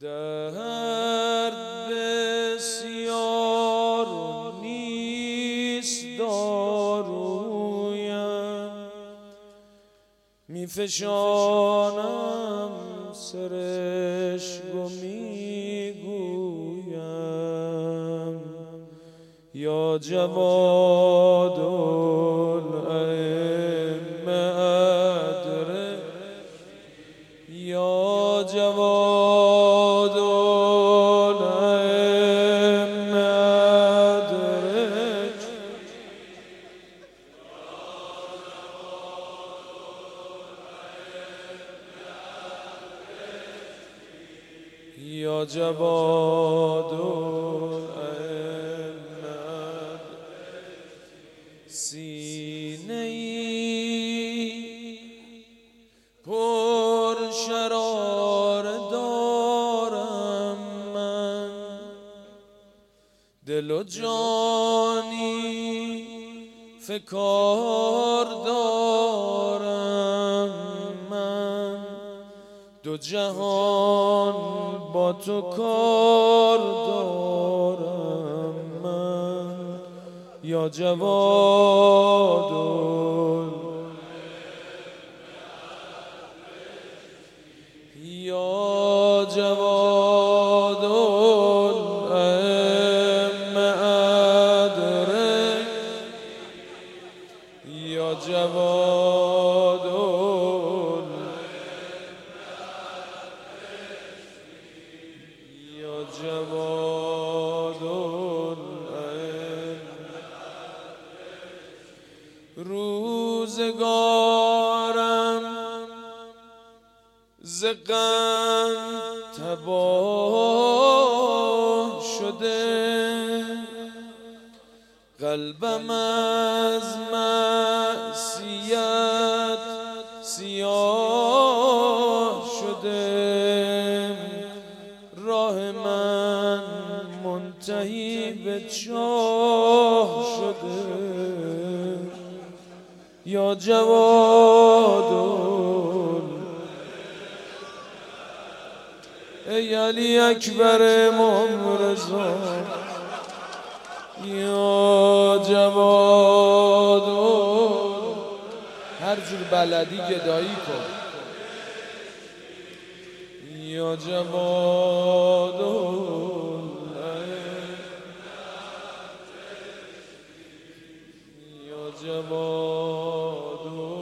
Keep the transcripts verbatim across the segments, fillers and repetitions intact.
درد بسیار و نیست دارویم، میفشانم سرشک و میگویم یا جواد الائمه ادرک، یا جواد الائمه ادرک، یا جواد الائمه ادرک. سینه ای پر شرار دارم من، دل و جانی فکار دارم من، دو جهان با تو کار دارم من، یا جواد یا جواد الائمه ادرک، یا جواد یا جواد الائمه. روزگارم ز غم تباه شده، قلبم از معصیت سیاه شده، راه من منتهی به چاه شده، یا جواد ای علی اکبر امام رضا، یا جواد هر جور بلدی گدایی کن، یا جواد یا جواد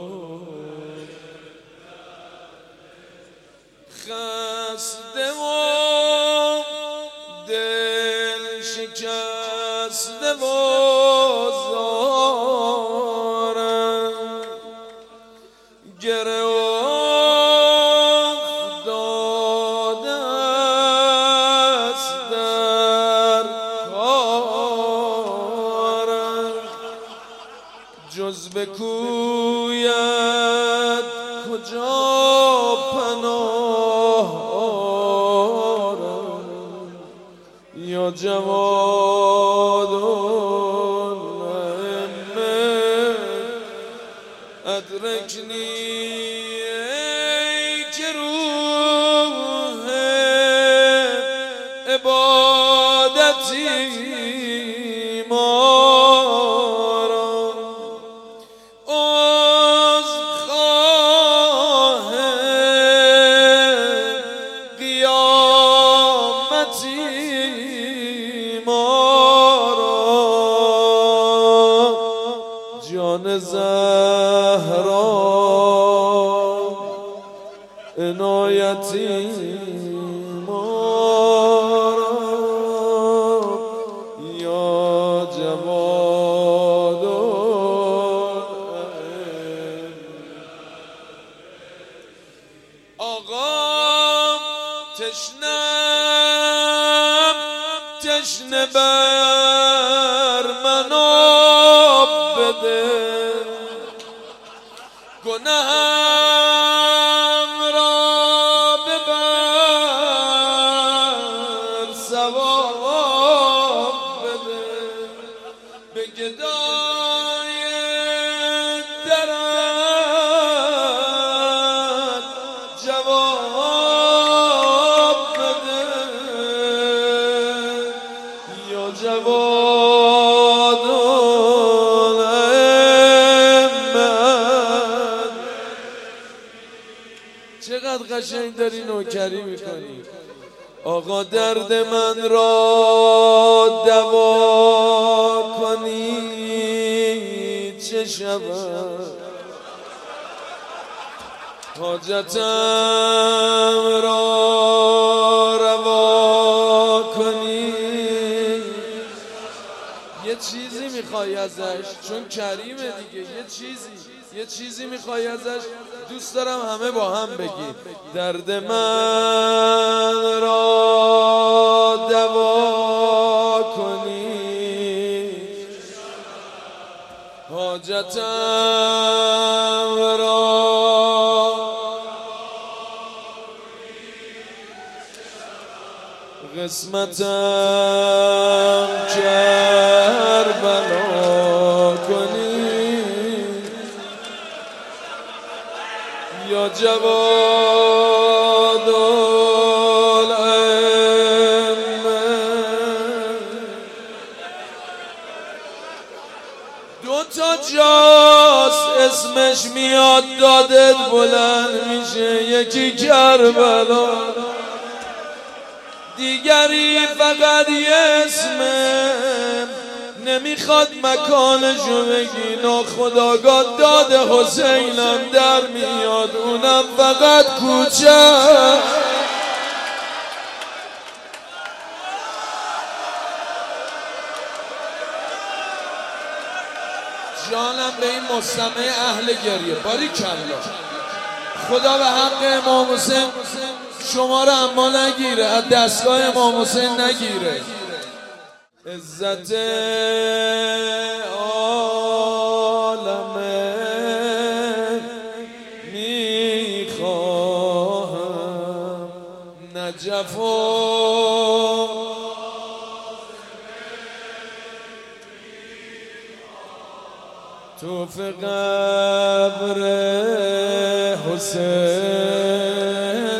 خسته و دل شکسته و زارم، گره افتاده است در کارم، جز به کویت کجا پناه آرم، یا جواد الائمه ادرکنی، ای که روح عبادتی جان زهرا عنایتی ما را، یا جواد الائمه. آقا تشنم تشنه بر من آب بده، گناهم را ببر ثواب بده، به گدای درت جواب بده. قشنگ داری نوکری میکنی. آقا درد من را دوا کنی چه شود، حاجتم را روا کنی. یه چیزی میخوای ازش، چون کریمه دیگه، یه چیزی یه چیزی میخوای ازش. دوست دارم همه با هم بگی درد من را دوا کنی، حاجتم را قسمتم کربلا کنی. یا جواد الائمه دو تا جاست اسمش میاد دادت بلند میشه، یکی کربلا، دیگری فقط یه اسمه نمیخواد مکانشو بگی، ناخداگاه داد حسینم در میاد، اونم فقط کوچه. جانم به این مستمع اهل گریه، باریکلا. خدا به حق امام حسین شما رو اما نگیره، از دستگاه امام حسین نگیره. عزت عالمه میخواهم، نجف و تو فی قبر حسین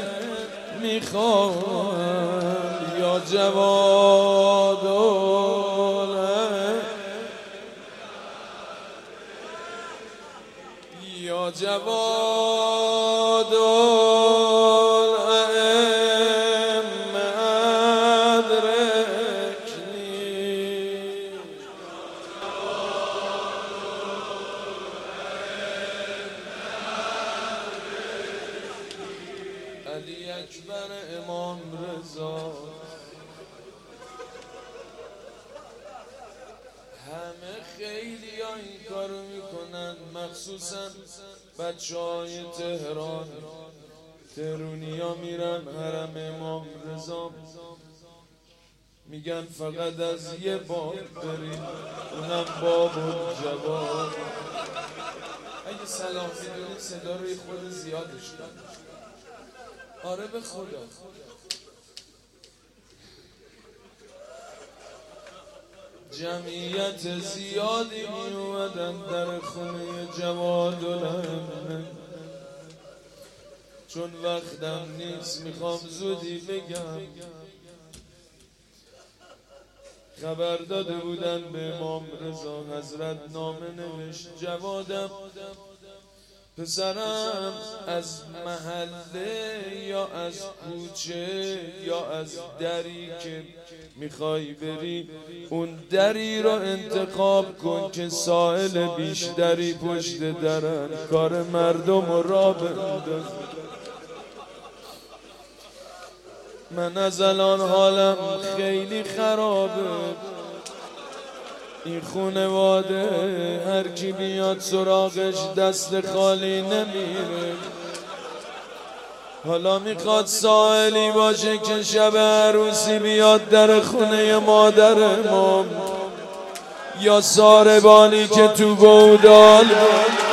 میخواهم. یا جواد یا جواد الائمه ادرکنی. علی اکبر امام رضا. همه خیلی ها این کارو میکنن، مخصوصا بچه های تهران. تهرونی ها میرن حرم امام رضا، میگن فقط از یه باب بریم، اونم باب الجواد. اگه سلام میدونی صدا روی خود زیادش کن. آره به خدا. جمعیت زیادی می اومدن در خونه جواد الائمه، چون وقتم نیست میخوام زودی بگم. خبر داده بودن به امام رضا، حضرت نامه نوشت جوادم پسرم از محله یا از کوچه یا از دری که میخوای بری، اون دری رو انتخاب کن که سائل بیشتری پشت درن، کار مردم رو را بنداز. من از الان حالم خیلی خرابه، این خونواده هر کی بیاد سراغش دست خالی نمیره. حالا میخواد سائلی باشه که شب عروسی بیاد در خونه مادر امام، یا ساربانی که تو گودال